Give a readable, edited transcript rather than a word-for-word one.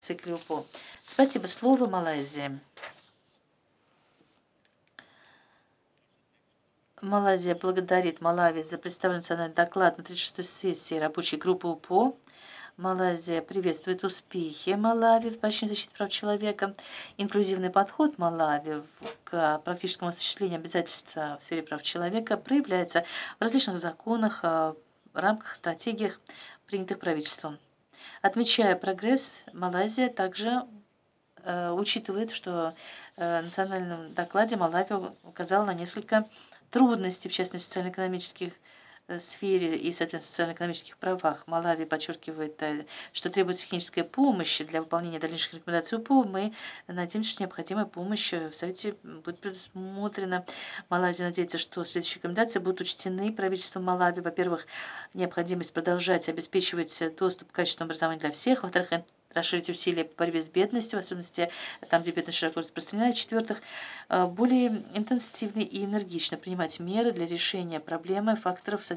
цикле УПО. Спасибо. Слово Малайзии. Малайзия благодарит Малави за представленный национальный доклад на 36-й сессии рабочей группы УПО. Малайзия приветствует успехи Малави в поощрении защиты прав человека. Инклюзивный подход Малави к практическому осуществлению обязательств в сфере прав человека проявляется в различных законах, рамках, стратегиях, принятых правительством. Отмечая прогресс, Малайзия также учитывает, что в национальном докладе Малави указала на несколько трудностей, в частности, в социально-экономических сфере и, соответственно, социально-экономических правах. Малави подчеркивает, что требуется техническая помощь для выполнения дальнейших рекомендаций УПО. Мы надеемся, что необходимая помощь в Совете будет предусмотрена. Малайзия надеется, что следующие рекомендации будут учтены правительством Малави. Во-первых, необходимость продолжать обеспечивать доступ к качественному образованию для всех. Во-вторых, расширить усилия по борьбе с бедностью, в особенности там, где бедность широко распространена. В-четвертых, более интенсивно и энергично принимать меры для решения проблемы факторов